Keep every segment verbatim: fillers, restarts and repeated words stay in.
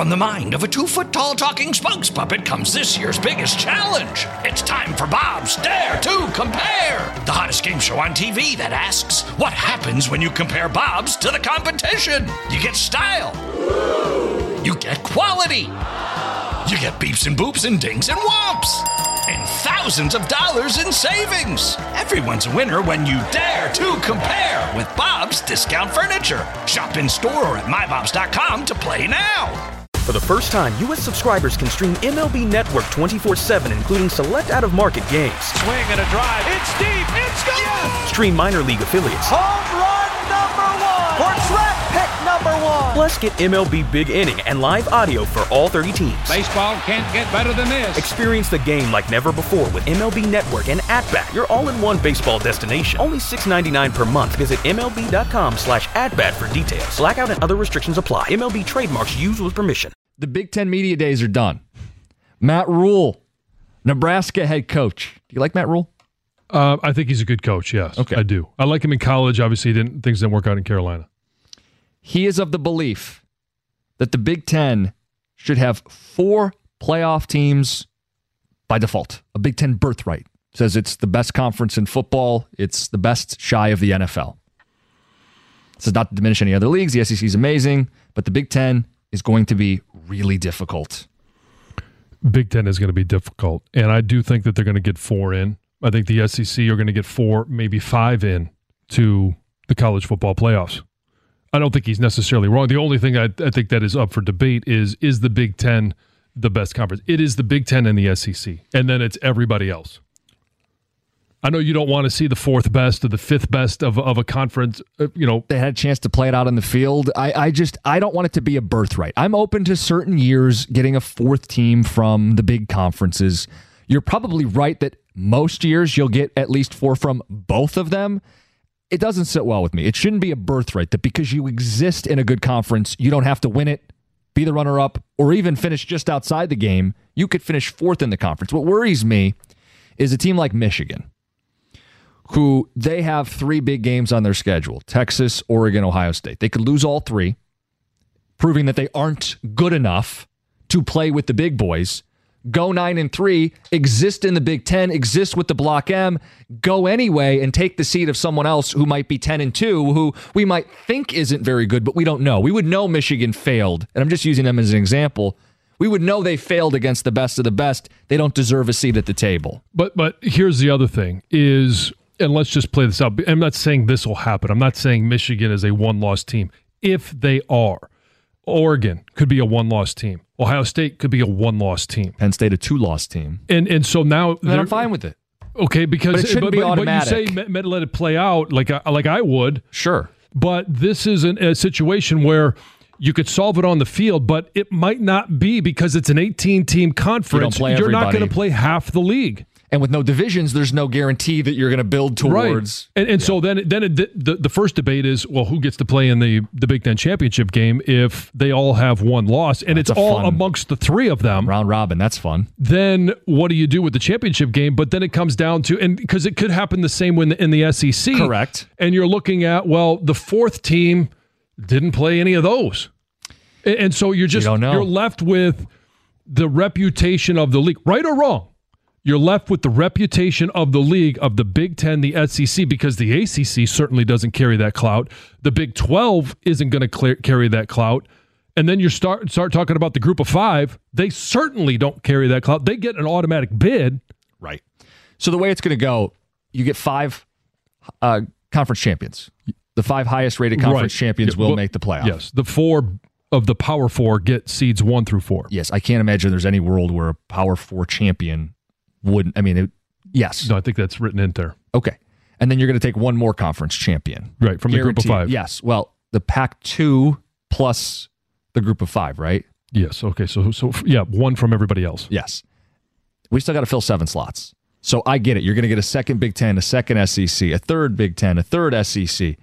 From the mind of a two-foot-tall talking spokes puppet comes this year's biggest challenge. It's time for Bob's Dare to Compare, the hottest game show on T V that asks, what happens when you compare Bobs to the competition? You get style. You get quality. You get beeps and boops and dings and whomps. And thousands of dollars in savings. Everyone's a winner when you dare to compare with Bob's Discount Furniture. Shop in store or at my bobs dot com to play now. For the first time, U S subscribers can stream M L B Network twenty-four seven, including select out-of-market games. Swing and a drive. It's deep. It's gone. Yes! Stream minor league affiliates. Home run number one. Or draft pick number one. Plus, get M L B Big Inning and live audio for all thirty teams. Baseball can't get better than this. Experience the game like never before with M L B Network and At-Bat, your all-in-one baseball destination. Only six dollars and ninety-nine cents per month. Visit M L B dot com slash at-bat for details. Blackout and other restrictions apply. M L B trademarks used with permission. The Big Ten Media Days are done. Matt Rule, Nebraska head coach. Do you like Matt Rule? Uh, I think he's a good coach, yes. Okay. I do. I like him in college. Obviously, didn't, things didn't work out in Carolina. He is of the belief that the Big Ten should have four playoff teams by default. A Big Ten birthright. Says it's the best conference in football. It's the best shy of the N F L. This is not to diminish any other leagues. The S E C is amazing, but the Big Ten is going to be really difficult. Big Ten is going to be difficult, and I do think that they're going to get four in. I think the S E C are going to get four, maybe five in to the college football playoffs. I don't think he's necessarily wrong. The only thing I, I think that is up for debate is, is the Big Ten the best conference? It is the Big Ten and the S E C, and then it's everybody else. I know you don't want to see the fourth best or the fifth best of, of a conference. Uh, you know, they had a chance to play it out on the field. I, I just I don't want it to be a birthright. I'm open to certain years getting a fourth team from the big conferences. You're probably right that most years you'll get at least four from both of them. It doesn't sit well with me. It shouldn't be a birthright that because you exist in a good conference, you don't have to win it, be the runner-up, or even finish just outside the game. You could finish fourth in the conference. What worries me is a team like Michigan, who they have three big games on their schedule, Texas, Oregon, Ohio State. They could lose all three, proving that they aren't good enough to play with the big boys. Go nine and three, exist in the Big Ten, exist with the Block M, go anyway and take the seat of someone else who might be ten and two, who we might think isn't very good, but we don't know. We would know Michigan failed, and I'm just using them as an example. We would know they failed against the best of the best. They don't deserve a seat at the table. But but here's the other thing is, and let's just play this out. I'm not saying this will happen. I'm not saying Michigan is a one-loss team. If they are, Oregon could be a one-loss team. Ohio State could be a one-loss team. Penn State a two-loss team. And and so now and I'm fine with it. Okay, because but it shouldn't but, be but, automatic. But you say let it play out like I, like I would. Sure. But this is an, a situation where you could solve it on the field, but it might not be because it's an eighteen-team conference. You You're not going to play half the league. And with no divisions, there's no guarantee that you're going to build towards. Right. And, and yeah. so then, then it, the, the first debate is, well, who gets to play in the, the Big Ten championship game if they all have one loss, and that's it's all amongst the three of them. Round robin, that's fun. Then what do you do with the championship game? But then it comes down to, and because it could happen the same in the, in the S E C. Correct. And you're looking at, well, the fourth team didn't play any of those. And, and so you're just, you don't know. You're left with the reputation of the league, right or wrong. You're left with the reputation of the league, of the Big Ten, the S E C, because the A C C certainly doesn't carry that clout. The Big twelve isn't going to carry that clout. And then you start start talking about the group of five. They certainly don't carry that clout. They get an automatic bid. Right. So the way it's going to go, you get five uh, conference champions. The five highest rated conference right. champions yeah, will well, make the playoff. Yes. The four of the Power Four get seeds one through four. Yes. I can't imagine there's any world where a Power Four champion wouldn't, I mean, it, yes. No, I think that's written in there. Okay. And then you're going to take one more conference champion. Right, from Guaranteed. The group of five. Yes. Well, the Pac two plus the group of five, right? Yes. Okay. So, so yeah, one from everybody else. Yes. We still got to fill seven slots. So I get it. You're going to get a second Big Ten, a second S E C, a third Big Ten, a third S E C.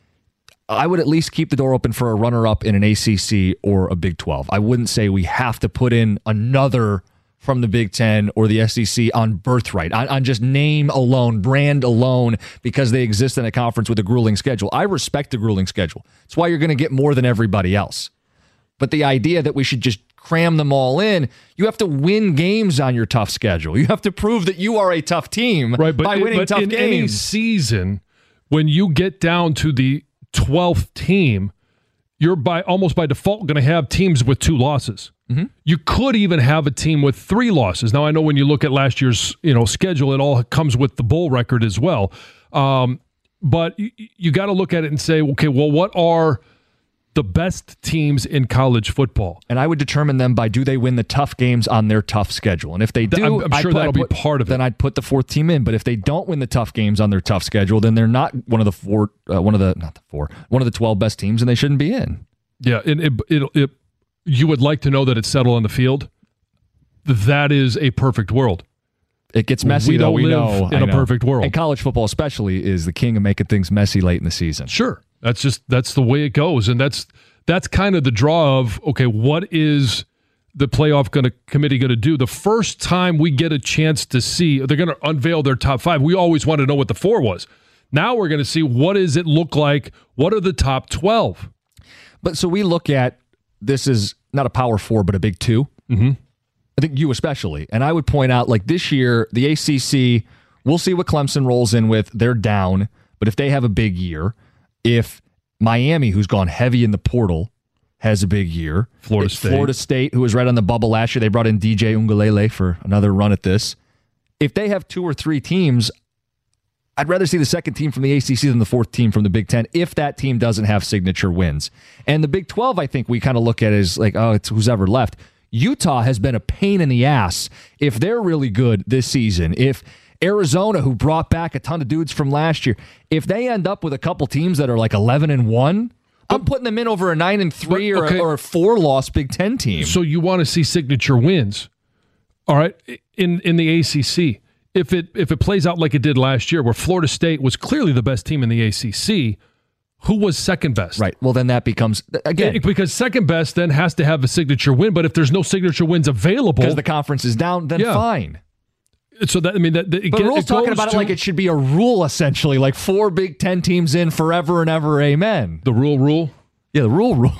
I would at least keep the door open for a runner-up in an A C C or a Big twelve. I wouldn't say we have to put in another from the Big Ten or the S E C on birthright, on, on just name alone, brand alone, because they exist in a conference with a grueling schedule. I respect the grueling schedule. It's why you're going to get more than everybody else. But the idea that we should just cram them all in. You have to win games on your tough schedule. You have to prove that you are a tough team right, but, by winning but tough in games. Any season, when you get down to the twelfth team, you're by almost by default going to have teams with two losses. Mm-hmm. You could even have a team with three losses. Now, I know when you look at last year's you know schedule, it all comes with the bowl record as well. Um, but you, you got to look at it and say, okay, well, what are the best teams in college football? And I would determine them by do they win the tough games on their tough schedule. And if they do, I'm, I'm sure put, that'll put, be part of it. Then I'd put the fourth team in. But if they don't win the tough games on their tough schedule, then they're not one of the four, uh, one of the not the four, one of the twelve best teams, and they shouldn't be in. Yeah, and it, it, it, you would like to know that it's settled on the field. That is a perfect world. It gets messy, we though. don't We live know in I a know. perfect world, and college football especially is the king of making things messy late in the season. Sure, that's just that's the way it goes, and that's that's kind of the draw of okay, what is the playoff going to committee going to do? The first time we get a chance to see, they're going to unveil their top five. We always want to know what the four was. Now we're going to see what does it look like. What are the top twelve? But so we look at this is not a power four, but a big two. Mm-hmm. I think you especially. And I would point out, like this year, the A C C, we'll see what Clemson rolls in with. They're down. But if they have a big year, if Miami, who's gone heavy in the portal, has a big year. Florida State. Florida State, who was right on the bubble last year. They brought in D J Uiagalelei for another run at this. If they have two or three teams, I'd rather see the second team from the A C C than the fourth team from the Big Ten if that team doesn't have signature wins. And the Big twelve, I think we kind of look at as like, oh, it's who's ever left. Utah has been a pain in the ass if they're really good this season. If Arizona, who brought back a ton of dudes from last year, if they end up with a couple teams that are like eleven and one, I'm putting them in over a nine and three but, okay. or, or a four loss Big Ten team. So you want to see signature wins, all right? In in the A C C, if it if it plays out like it did last year, where Florida State was clearly the best team in the A C C. Who was second best? Right. Well, then that becomes, again. Because second best then has to have a signature win, but if there's no signature wins available. Because the conference is down, then yeah. fine. So that, I mean, that, that, But it, rules it talking about to, it like it should be a rule, essentially, like four Big Ten teams in forever and ever, amen. The rule rule? Yeah, the rule rule.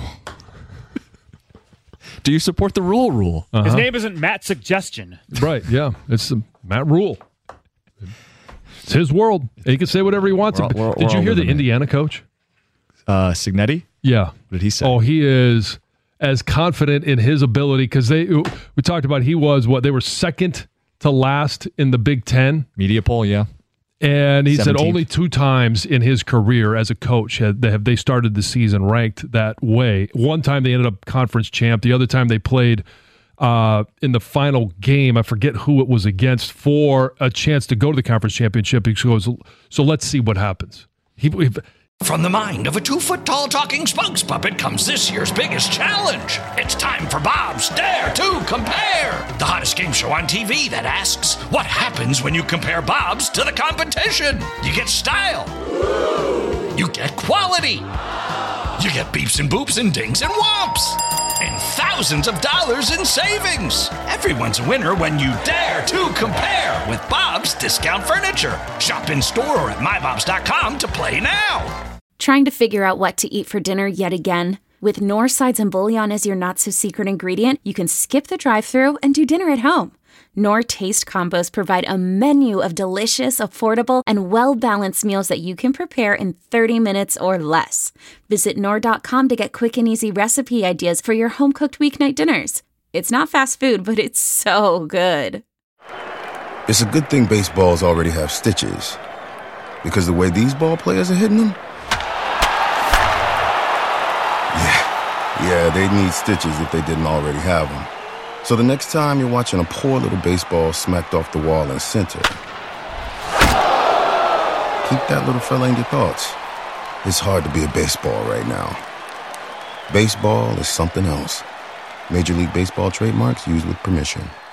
Do you support the rule rule? Uh-huh. His name isn't Matt Suggestion. Right, yeah. It's um, Matt Rule. It's his world. He can say whatever he wants. We're all, we're, Did we're you hear the it. Indiana coach? Uh, Signetti? Yeah. What did he say? Oh, he is as confident in his ability because they we talked about he was what they were second to last in the Big Ten media poll, yeah. And he seventeenth. said only two times in his career as a coach had they have they started the season ranked that way. One time they ended up conference champ. The other time they played uh, in the final game. I forget who it was against for a chance to go to the conference championship. He goes, so let's see what happens. He. he From the mind of a two-foot-tall talking spokes puppet comes this year's biggest challenge. It's time for Bob's Dare to Compare, the hottest game show on T V that asks, what happens when you compare Bob's to the competition? You get style. You get quality. You get beeps and boops and dings and whomps. And thousands of dollars in savings. Everyone's a winner when you dare to compare with Bob's Discount Furniture. Shop in store or at my bobs dot com to play now. Trying to figure out what to eat for dinner yet again? With Knorr Sides and Bouillon as your not-so-secret ingredient, you can skip the drive-thru and do dinner at home. Knorr Taste Combos provide a menu of delicious, affordable, and well-balanced meals that you can prepare in thirty minutes or less. Visit Knorr dot com to get quick and easy recipe ideas for your home-cooked weeknight dinners. It's not fast food, but it's so good. It's a good thing baseballs already have stitches, because the way these ball players are hitting them, yeah, yeah, they'd need stitches if they didn't already have them. So the next time you're watching a poor little baseball smacked off the wall in center, keep that little fella in your thoughts. It's hard to be a baseball right now. Baseball is something else. Major League Baseball trademarks used with permission.